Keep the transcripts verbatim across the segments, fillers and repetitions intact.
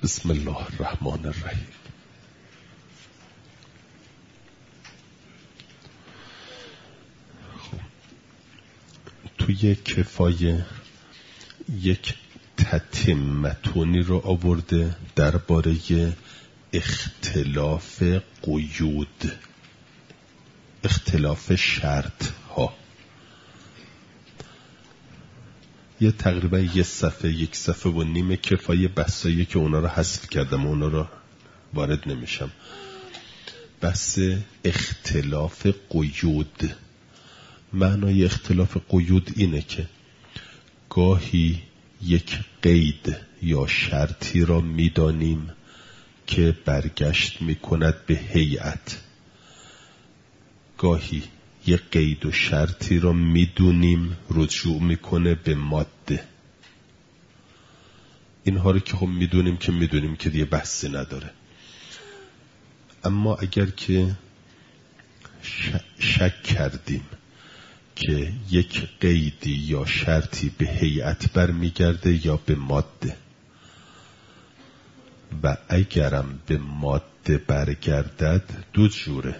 بسم الله الرحمن الرحیم. خب. توی کفایه یک تتمتونی رو آورده درباره اختلاف قیود، اختلاف شرط ها. یه تقریبا یه صفحه یک صفحه و نیم کفایه بحثایی که اونا رو حذف کردم، اونا رو وارد نمیشم. بحث اختلاف قیود، معنای اختلاف قیود اینه که گاهی یک قید یا شرطی را میدانیم که برگشت میکند به هیئت، گاهی یک قید و شرطی را میدونیم رجوع میکنه به ماده. اینها رو که خب میدونیم که میدونیم که دیگه بحثی نداره. اما اگر که شک کردیم که یک قیدی یا شرطی به هیئت برمیگرده یا به ماده، و اگرم به ماده برگردد دو جوره.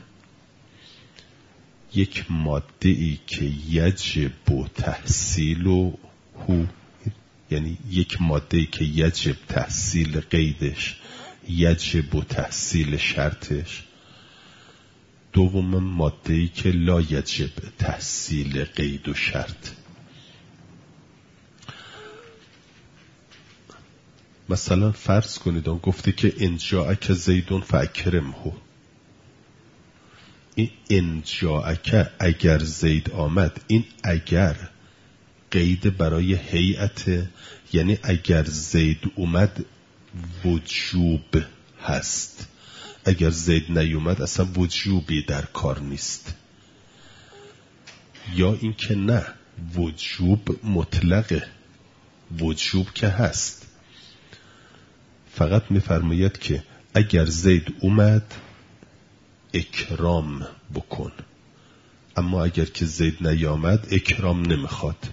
یک ماده ای که یجب تحصیل و هو، یعنی یک ماده ای که یجب تحصیل قیدش، یجب تحصیل شرطش. دوم ماده ای که لا یجب تحصیل قید و شرط. مثلا فرض کنید اون گفته که ان جاءک زیدون فاکرمه. این ان جاءک، اگر زید آمد، این اگر قید برای هیئت، یعنی اگر زید اومد وجوب هست، اگر زید نیومد اصلا وجوبی در کار نیست. یا این که نه، وجوب مطلقه، وجوب که هست، فقط میفرماید که اگر زید اومد اکرام بکن، اما اگر که زید نیامد اکرام نمیخواد.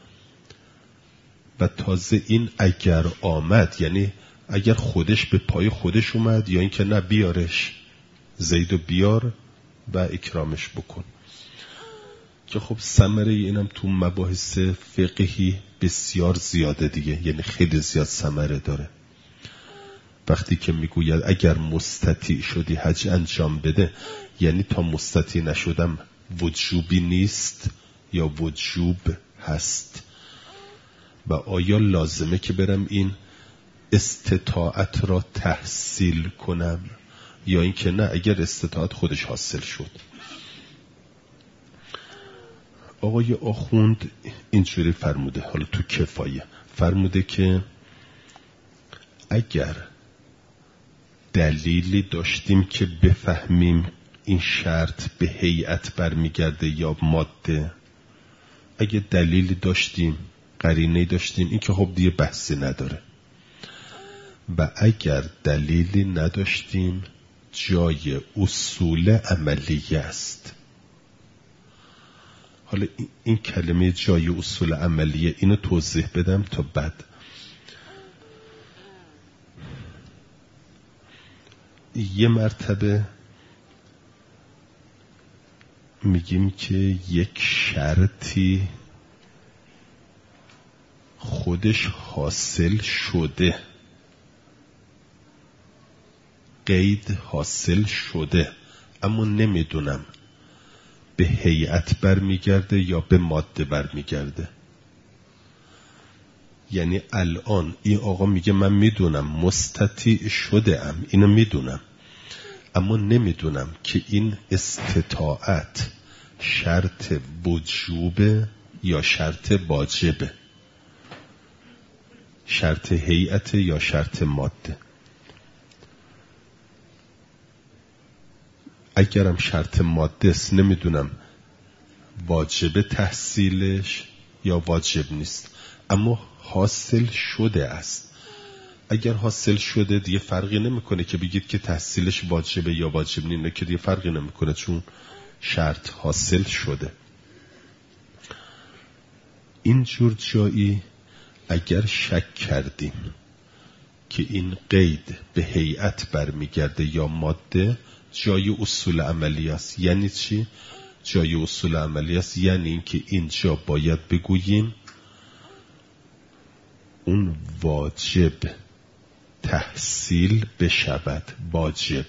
و تازه این اگر آمد یعنی اگر خودش به پای خودش اومد، یا اینکه نه بیارش، زیدو بیار و اکرامش بکن. که خب ثمره اینم تو مباحث فقهی بسیار زیاده دیگه، یعنی خیلی زیاد ثمره داره. وقتی که میگوید اگر مستطیع شدی حج انجام بده، یعنی تا مستطیع نشدم وجوبی نیست یا وجوب هست. و آیا لازمه که برم این استطاعت را تحصیل کنم، یا اینکه نه، اگر استطاعت خودش حاصل شد. آقای آخوند اینجوری فرموده، حالا تو کفایه فرموده که اگر دلیلی داشتیم که بفهمیم این شرط به هیئت برمیگرده یا ماده، اگه دلیلی داشتیم، قرینه‌ای داشتیم، این که خب دیگه بحثی نداره. و اگر دلیلی نداشتیم جای اصول عملیه است. حالا این کلمه جای اصول عملیه اینو توضیح بدم تا بعد. یه مرتبه میگیم که یک شرطی خودش حاصل شده، قید حاصل شده، اما نمیدونم به هیئت برمیگرده یا به ماده برمیگرده. یعنی الان این آقا میگه من میدونم مستطیع شده ام، اینو میدونم، اما نمیدونم که این استطاعت شرط وجوبه یا شرط واجبه، شرط هیئت یا شرط ماده. اگرم شرط ماده است نمیدونم واجب تحصیلش یا واجب نیست، اما حاصل شده است. اگر حاصل شده دیگه فرقی نمیکنه که بگید که تحصیلش واجبه یا واجب نیست، نه که دیگه فرقی نمیکنه، چون شرط حاصل شده. این جور جایی اگر شک کردیم که این قید به هیئت برمیگرده یا ماده جای اصول عملی است. یعنی چی؟ جای اصول عملی است یعنی این که اینجا باید بگوییم اون واجب تحصیل بشود. واجب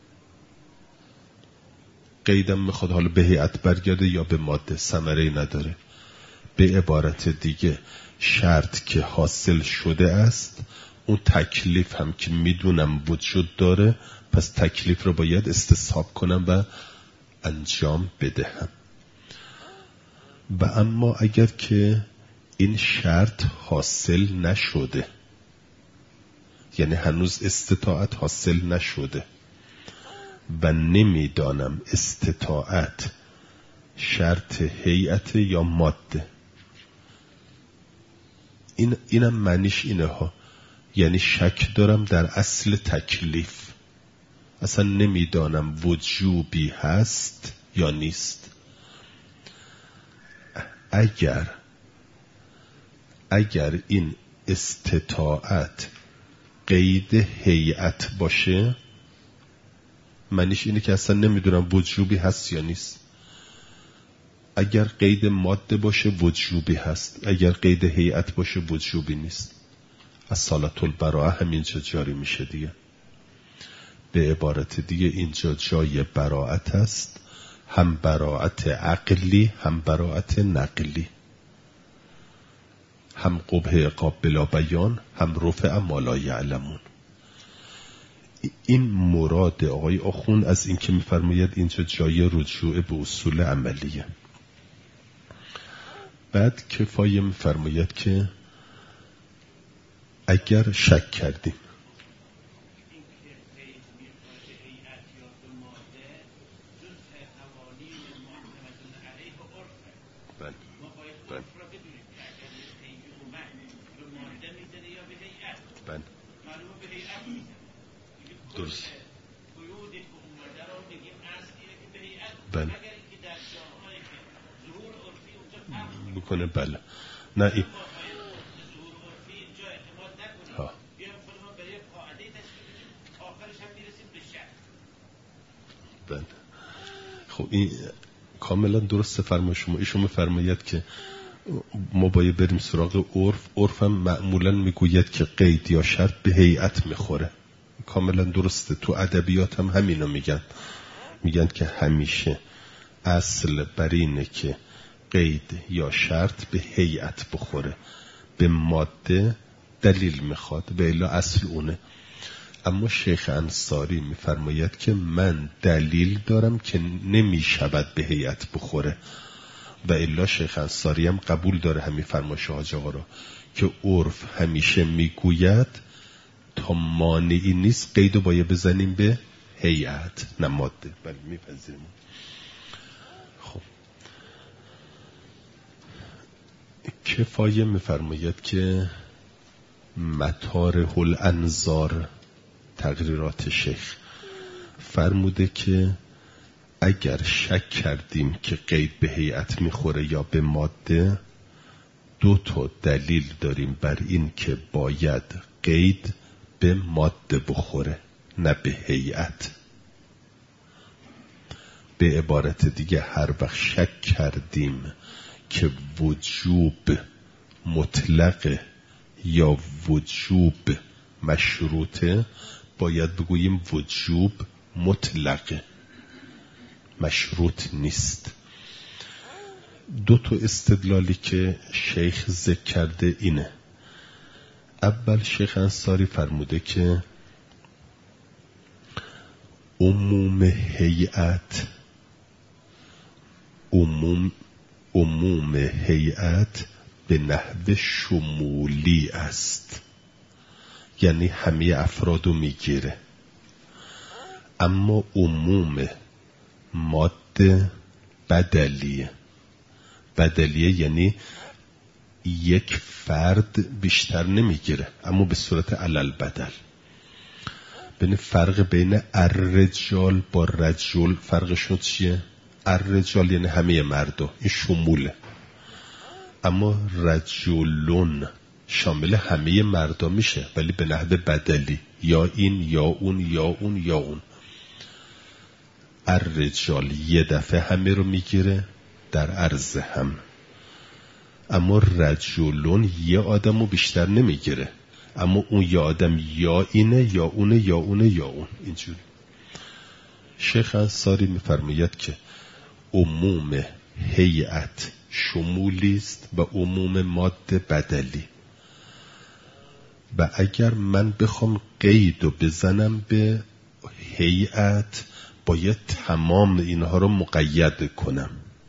قیدم میخواد حالا به هیئت برگرده یا به ماده، ثمره نداره. به عبارت دیگه شرط که حاصل شده است، اون تکلیف هم که میدونم وجود داره، پس تکلیف رو باید استصحاب کنم و انجام بدهم. و اما اگر که این شرط حاصل نشده، یعنی هنوز استطاعت حاصل نشده و نمیدانم استطاعت شرط هیئت یا ماده، این اینم معنیش اینه ها، یعنی شک دارم در اصل تکلیف، اصلا نمیدانم وجوبی هست یا نیست. اگر اگر این استطاعت قید هیئت باشه، معنیش اینه که اصلا نمیدونم وجوبی هست یا نیست. اگر قید ماده باشه وجوبی هست، اگر قید هیئت باشه وجوبی نیست. از صالت البراءه همینجا جاری میشه دیگه. به عبارت دیگه اینجا جای براءت است، هم براءت عقلی هم براءت نقلی، هم قبح عقاب بلا بیان، هم رفع ما لا یعلمون. این مراد آقای آخوند از این که میفرماید اینجا جای رجوع به اصول عملیه. بعد کفایه میفرماید که اگر شک کردیم درست بله بکنه بله نه این ها بله. خب این کاملا درست فرمای شما. ایشون میفرماید که ما باید بریم سراغ عرف. عرف هم معمولا میگوید که قید یا شرط به هیئت میخوره. کاملا درسته. تو ادبیات هم همینو میگن، میگن که همیشه اصل بر اینه که قید یا شرط به هیئت بخوره، به ماده دلیل میخواد، به الا اصل اونه. اما شیخ انصاری میفرماید که من دلیل دارم که نمیشود به هیئت بخوره، و الا شیخ انصاری هم قبول داره همین فرمایش حاج آقا را که عرف همیشه میگوید تا مانعی نیست قیدو باید بزنیم به هیئت نه ماده. بله میپذیریم. خب کفایه میفرماید که مطارح الانظار تقریرات شیخ فرموده که اگر شک کردیم که قید به هیئت میخوره یا به ماده، دو تا دلیل داریم بر این که باید قید به ماده بخوره نه به هیئت. به عبارت دیگه هر وقت شک کردیم که وجوب مطلق یا وجوب مشروطه، باید بگوییم وجوب مطلقه، مشروط نیست. دو تا استدلالی که شیخ ذکر کرده اینه. اول شیخ انصاری فرموده که عموم هیئت عموم عموم هیئت به نحو شمولی است، یعنی همه افرادو میگیره. اما عموم ماده بدلیه. بدلیه یعنی یک فرد بیشتر نمیگیره، اما به صورت علل بدل. بین فرق بین الرجال با رجل فرقشون چیه؟ الرجال یعنی همه مردا، این شموله. اما رجلون شامل همه مردا میشه، ولی به نحو بدلی، یا این یا اون یا اون یا اون. الرجال یه دفعه همه رو میگیره در عرض هم، اما رجلون یه آدم رو بیشتر نمیگیره، اما اون یه آدم یا اینه یا اونه یا اونه یا اون. اینجوری شیخ انصاری میفرماید که عموم هیئت شمولی است و عموم ماده بدلی، و اگر من بخوام قید و بزنم به هیئت باید تمام اینها رو مقید کنم،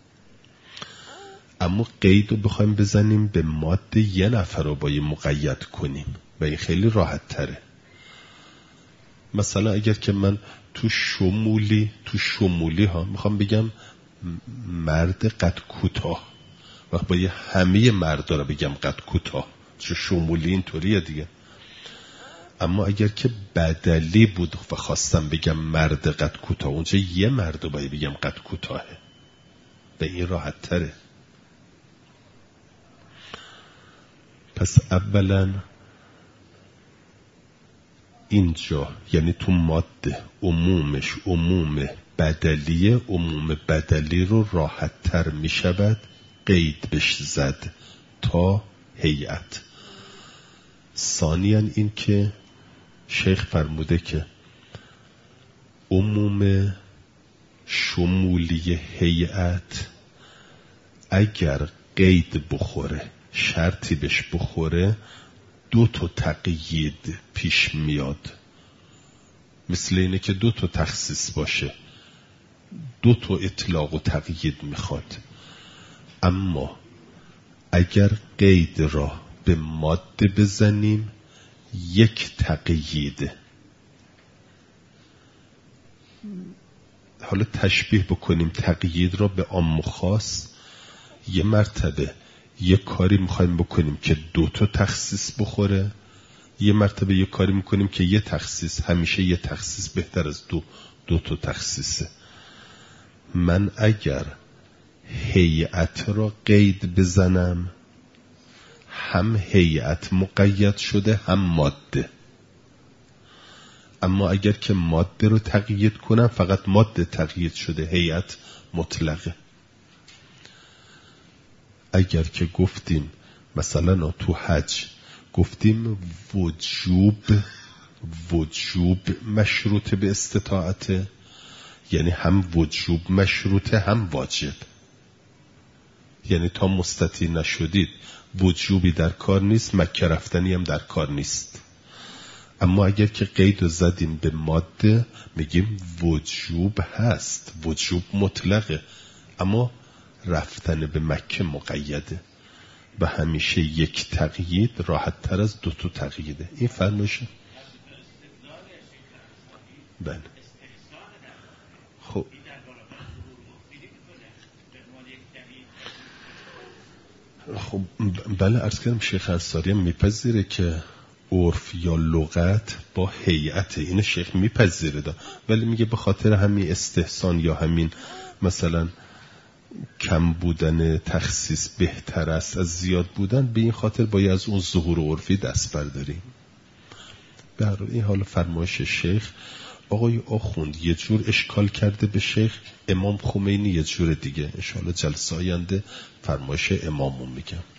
اما قید رو بخوایم بزنیم به ماده یه نفر رو باید مقید کنیم و این خیلی راحت تره. مثلا اگر که من تو شمولی تو شمولی ها میخوام بگم مرد قد کوتاه و باید همه مردا رو بگم قد کوتاه، چون شمولی اینطوریه دیگه. اما اگر که بدلی بود و خواستم بگم مرد قد کوتاه، اونجا یه مرد رو باید بگم قد کوتاهه و این راحت تره. پس اولا اینجا یعنی تو ماده عمومش عموم بدلیه، عموم بدلی رو راحت تر می شود قید بش زد تا هیئت. ثانیاً این که شیخ فرموده که عموم شمولی هیئت اگر قید بخوره، شرطی بش بخوره، دو تا تقیید پیش میاد، مثل اینه که دو تا تخصیص باشه، دو تا اطلاق و تقیید میخواد. اما اگر قید را به ماده بزنیم یک تقیید. حالا تشبیه بکنیم تقیید را به عام و خاص. یه مرتبه یه کاری میخوایم بکنیم که دو تا تخصیص بخوره، یه مرتبه یه کاری میکنیم که یه تخصیص، همیشه یه تخصیص بهتر از دو دو تا تخصیصه. من اگر هیئت را قید بزنم، هم هیئت مقید شده هم ماده. اما اگر که ماده رو تقیید کنم فقط ماده تقیید شده، هیئت مطلقه. اگر که گفتیم مثلا تو حج گفتیم وجوب وجوب مشروط به استطاعته، یعنی هم وجوب مشروطه هم واجب، یعنی تا مستطیع نشدید وجوبی در کار نیست، مکه رفتنی هم در کار نیست. اما اگر که قید رو زدیم به ماده میگیم وجوب هست، وجوب مطلقه، اما رفتن به مکه مقیده و همیشه یک تقیید راحت تر از دو تا تقییده. این فرمایشه. بله خب خب بله عرض کردم شیخ انصاری هم میپذیره که عرف یا لغت با هیئت، این شیخ میپذیره دا، ولی میگه به خاطر همین استحسان یا همین مثلا کم بودن تخصیص بهتر است از زیاد بودن، به این خاطر باید از اون ظهور عرفی دست برداریم. به هر حال این حال فرمایش شیخ. آقای آخوند یه جور اشکال کرده به شیخ، امام خمینی یه جور دیگه. ان شاءالله جلسه آینده فرمایش امامو میگم.